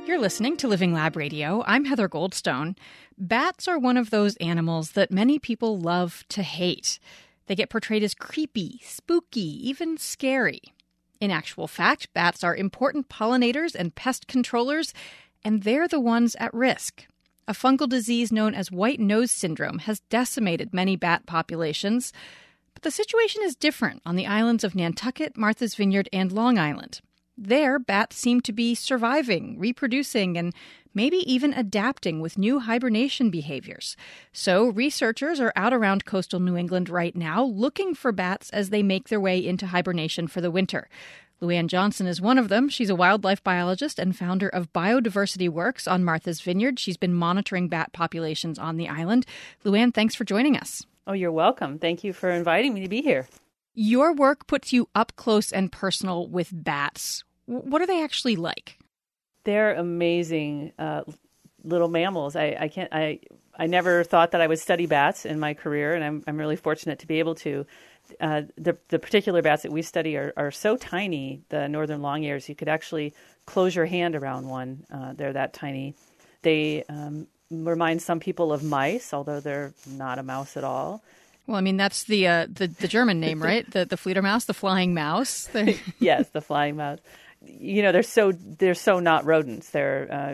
You're listening to Living Lab Radio. I'm Heather Goldstone. Bats are one of those animals that many people love to hate. They get portrayed as creepy, spooky, even scary. In actual fact, bats are important pollinators and pest controllers, and they're the ones at risk. A fungal disease known as white nose syndrome has decimated many bat populations, but the situation is different on the islands of Nantucket, Martha's Vineyard, and Long Island. There, bats seem to be surviving, reproducing, and maybe even adapting with new hibernation behaviors. So researchers are out around coastal New England right now looking for bats as they make their way into hibernation for the winter. Luann Johnson is one of them. She's a wildlife biologist and founder of Biodiversity Works on Martha's Vineyard. She's been monitoring bat populations on the island. Luann, thanks for joining us. Oh, you're welcome. Thank you for inviting me to be here. Your work puts you up close and personal with bats. What are they actually like? They're amazing little mammals. I never thought that I would study bats in my career, and I'm really fortunate to be able to. The particular bats that we study are so tiny, the northern long-ears, you could actually close your hand around one. They're that tiny. They remind some people of mice, although they're not a mouse at all. Well, I mean, that's the German name, right? The Fledermaus, the flying mouse. Yes, the flying mouse. You know, they're so not rodents. They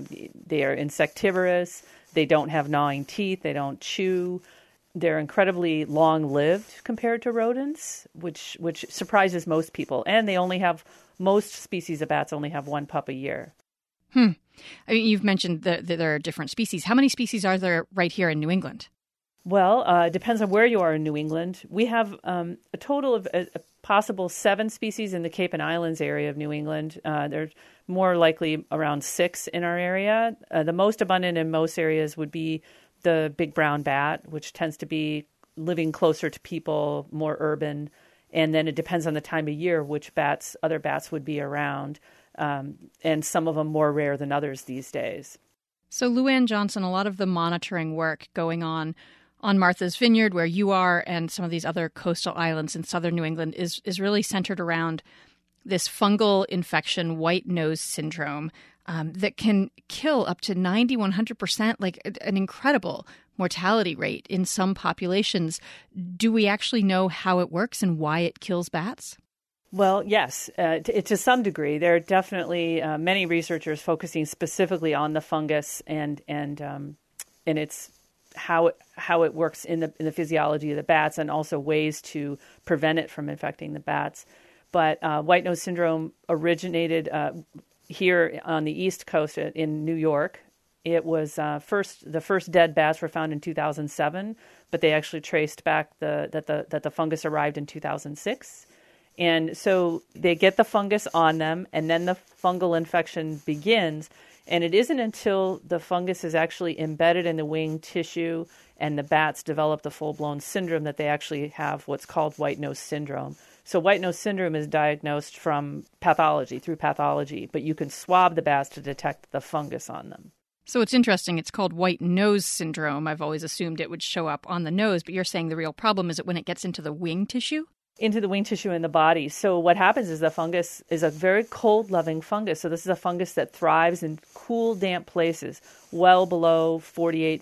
are insectivorous. They don't have gnawing teeth. They don't chew. They're incredibly long-lived compared to rodents, which surprises most people. And most species of bats only have one pup a year. I mean, you've mentioned that there are different species. How many species are there right here in New England? Well, it depends on where you are in New England. We have a total of a possible 7 species in the Cape and Islands area of New England. There's more likely around 6 in our area. The most abundant in most areas would be the big brown bat, which tends to be living closer to people, more urban. And then it depends on the time of year which other bats would be around. And some of them more rare than others these days. So Luann Johnson, a lot of the monitoring work going on Martha's Vineyard, where you are, and some of these other coastal islands in southern New England is really centered around this fungal infection, white nose syndrome, that can kill up to 90-100%, like an incredible mortality rate in some populations. Do we actually know how it works and why it kills bats? Well, yes, to some degree. There are definitely many researchers focusing specifically on the fungus and its how it works in the physiology of the bats, and also ways to prevent it from infecting the bats. But white nose syndrome originated here on the East Coast in New York. It was the first dead bats were found in 2007, but they actually traced back that the fungus arrived in 2006. And so they get the fungus on them, and then the fungal infection begins. And it isn't until the fungus is actually embedded in the wing tissue and the bats develop the full-blown syndrome that they actually have what's called white nose syndrome. So white nose syndrome is diagnosed through pathology, but you can swab the bats to detect the fungus on them. So it's interesting. It's called white nose syndrome. I've always assumed it would show up on the nose, but you're saying the real problem is that when it gets into the wing tissue? Into the wing tissue in the body. So what happens is the fungus is a very cold-loving fungus. So this is a fungus that thrives in cool, damp places, well below 48,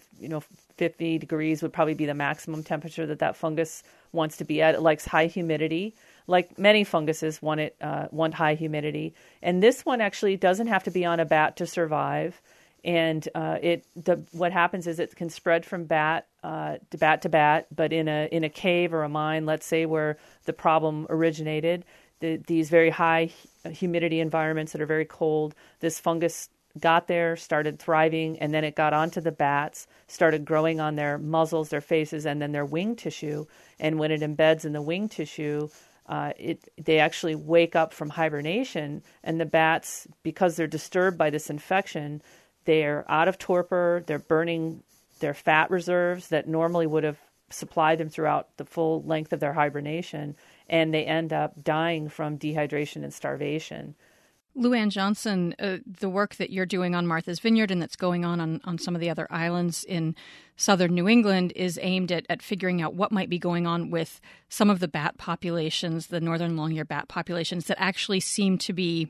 50 degrees would probably be the maximum temperature that fungus wants to be at. It likes high humidity. Like many funguses want high humidity. And this one actually doesn't have to be on a bat to survive. And what happens is it can spread from bat to bat, but in a cave or a mine, let's say, where the problem originated, these very high humidity environments that are very cold, this fungus got there, started thriving, and then it got onto the bats, started growing on their muzzles, their faces, and then their wing tissue. And when it embeds in the wing tissue, they actually wake up from hibernation, and the bats, because they're disturbed by this infection, they're out of torpor, they're burning their fat reserves that normally would have supplied them throughout the full length of their hibernation, and they end up dying from dehydration and starvation. Luann Johnson, the work that you're doing on Martha's Vineyard and that's going on some of the other islands in southern New England is aimed at figuring out what might be going on with some of the bat populations, the northern long-eared bat populations that actually seem to be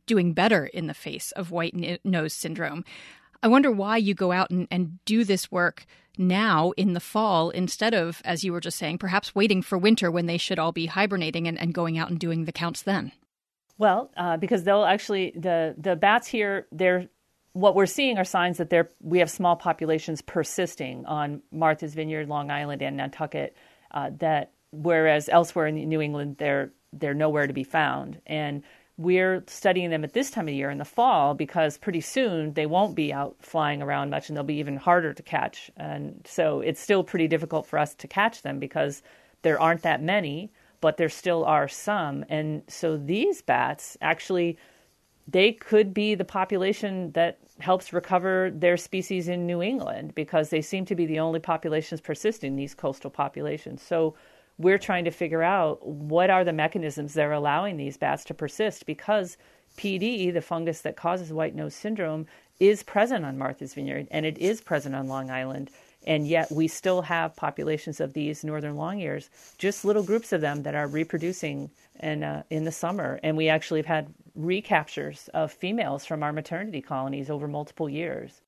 doing better in the face of white nose syndrome. I wonder why you go out and do this work now in the fall instead of, as you were just saying, perhaps waiting for winter when they should all be hibernating and going out and doing the counts then. Well, because they'll actually, the bats here, what we're seeing are signs that we have small populations persisting on Martha's Vineyard, Long Island, and Nantucket, that whereas elsewhere in New England, they're nowhere to be found. And we're studying them at this time of year in the fall because pretty soon they won't be out flying around much and they'll be even harder to catch. And so it's still pretty difficult for us to catch them because there aren't that many, but there still are some. And so these bats actually, they could be the population that helps recover their species in New England because they seem to be the only populations persisting, these coastal populations. So we're trying to figure out what are the mechanisms that are allowing these bats to persist because PD, the fungus that causes white nose syndrome, is present on Martha's Vineyard and it is present on Long Island. And yet we still have populations of these northern long-ears, just little groups of them that are reproducing in the summer. And we actually have had recaptures of females from our maternity colonies over multiple years.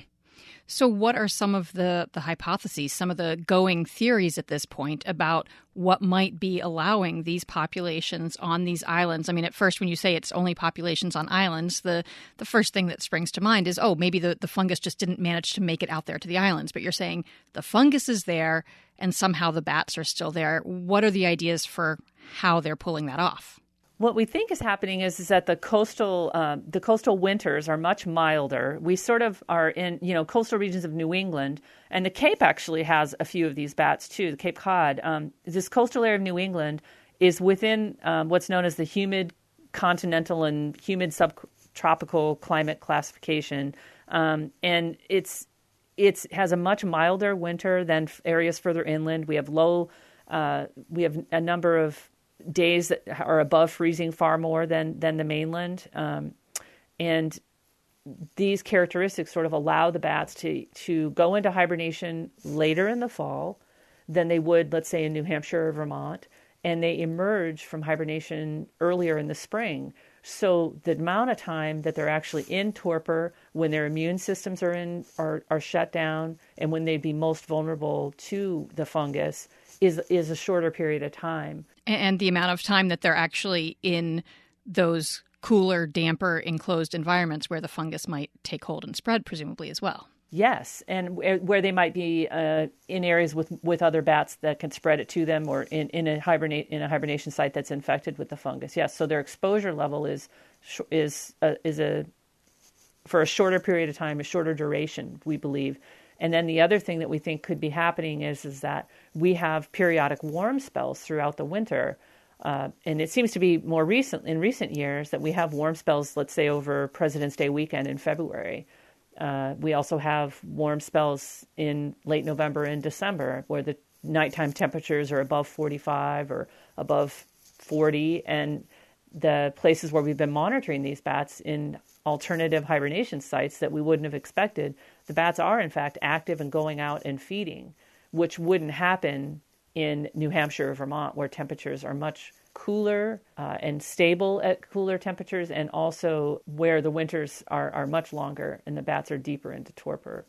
So what are some of the hypotheses, some of the going theories at this point about what might be allowing these populations on these islands? I mean, at first, when you say it's only populations on islands, the first thing that springs to mind is, maybe the fungus just didn't manage to make it out there to the islands. But you're saying the fungus is there and somehow the bats are still there. What are the ideas for how they're pulling that off? What we think is happening is that the coastal winters are much milder. We sort of are in, coastal regions of New England, and the Cape actually has a few of these bats too, the Cape Cod. This coastal area of New England is within what's known as the humid continental and humid subtropical climate classification, and it has a much milder winter than areas further inland. We have we have a number of days that are above freezing far more than the mainland. And these characteristics sort of allow the bats to go into hibernation later in the fall than they would, let's say, in New Hampshire or Vermont, and they emerge from hibernation earlier in the spring. So the amount of time that they're actually in torpor, when their immune systems are shut down, and when they'd be most vulnerable to the fungus, is a shorter period of time. And the amount of time that they're actually in those cooler, damper, enclosed environments where the fungus might take hold and spread, presumably, as well. Yes, and where they might be in areas with other bats that can spread it to them, or in a hibernation site that's infected with the fungus. Yes, so their exposure level is for a shorter period of time, a shorter duration, we believe. And then the other thing that we think could be happening is that we have periodic warm spells throughout the winter. And it seems to be more in recent years that we have warm spells, let's say, over President's Day weekend in February. We also have warm spells in late November and December where the nighttime temperatures are above 45 or above 40. And the places where we've been monitoring these bats in alternative hibernation sites that we wouldn't have expected, the bats are, in fact, active and going out and feeding, which wouldn't happen in New Hampshire or Vermont, where temperatures are much cooler and stable at cooler temperatures, and also where the winters are much longer and the bats are deeper into torpor.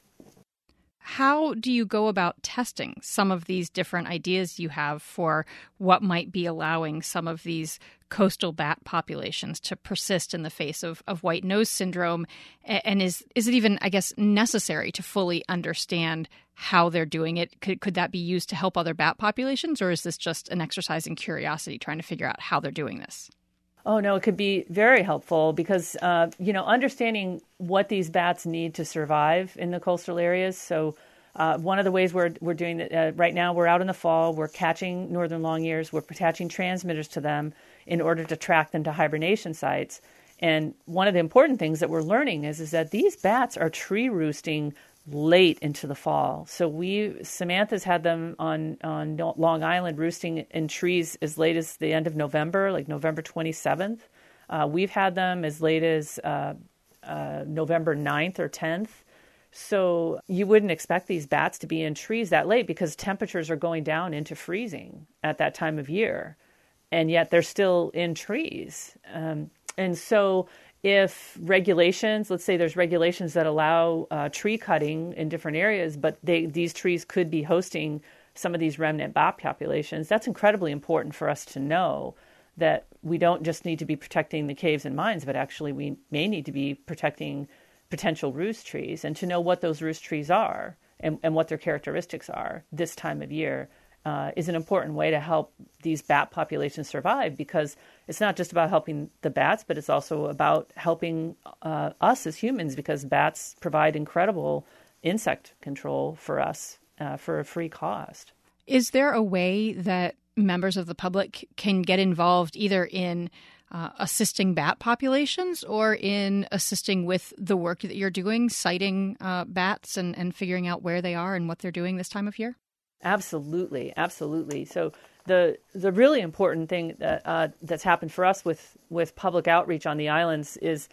How do you go about testing some of these different ideas you have for what might be allowing some of these coastal bat populations to persist in the face of white nose syndrome? And is it even, I guess, necessary to fully understand how they're doing it? Could that be used to help other bat populations, or is this just an exercise in curiosity trying to figure out how they're doing this? Oh, no, it could be very helpful because, understanding what these bats need to survive in the coastal areas. So one of the ways we're doing it right now, we're out in the fall, we're catching northern long-ears, we're attaching transmitters to them in order to track them to hibernation sites. And one of the important things that we're learning is that these bats are tree roosting late into the fall. So Samantha's had them on Long Island roosting in trees as late as the end of November, like November 27th. We've had them as late as November 9th or 10th. So you wouldn't expect these bats to be in trees that late because temperatures are going down into freezing at that time of year. And yet they're still in trees. And so if regulations, let's say there's regulations that allow tree cutting in different areas, but these trees could be hosting some of these remnant bat populations, that's incredibly important for us to know, that we don't just need to be protecting the caves and mines, but actually we may need to be protecting potential roost trees, and to know what those roost trees are and what their characteristics are this time of year is an important way to help these bat populations survive, because it's not just about helping the bats, but it's also about helping us as humans, because bats provide incredible insect control for us for a free cost. Is there a way that members of the public can get involved either in assisting bat populations or in assisting with the work that you're doing, citing bats and figuring out where they are and what they're doing this time of year? Absolutely. So the really important thing that that's happened for us with public outreach on the islands is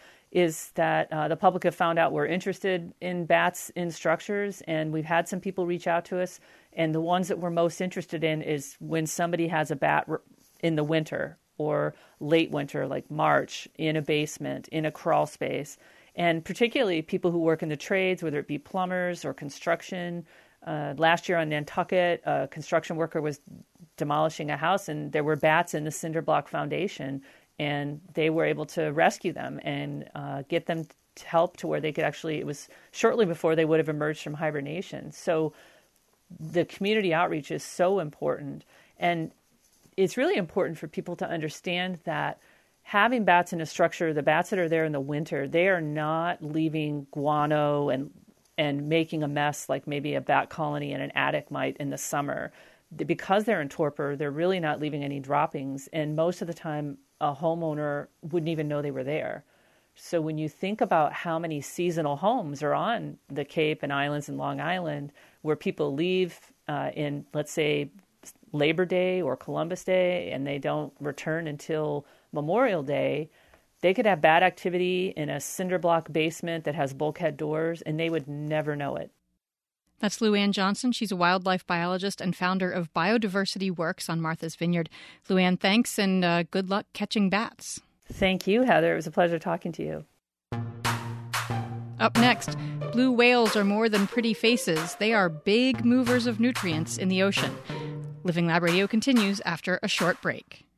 that the public have found out we're interested in bats in structures, and we've had some people reach out to us. And the ones that we're most interested in is when somebody has a bat in the winter or late winter, like March, in a basement, in a crawl space. And particularly people who work in the trades, whether it be plumbers or construction. Last year on Nantucket, a construction worker was demolishing a house, and there were bats in the cinder block foundation, and they were able to rescue them and get them help to where they could actually, it was shortly before they would have emerged from hibernation. So the community outreach is so important. And it's really important for people to understand that having bats in a structure, the bats that are there in the winter, they are not leaving guano and making a mess like maybe a bat colony in an attic might in the summer. Because they're in torpor, they're really not leaving any droppings. And most of the time, a homeowner wouldn't even know they were there. So when you think about how many seasonal homes are on the Cape and Islands and Long Island, where people leave in, let's say, Labor Day or Columbus Day, and they don't return until Memorial Day, they could have bat activity in a cinder block basement that has bulkhead doors, and they would never know it. That's Lou Ann Johnson. She's a wildlife biologist and founder of Biodiversity Works on Martha's Vineyard. Lou Ann, thanks, and good luck catching bats. Thank you, Heather. It was a pleasure talking to you. Up next, blue whales are more than pretty faces. They are big movers of nutrients in the ocean. Living Lab Radio continues after a short break.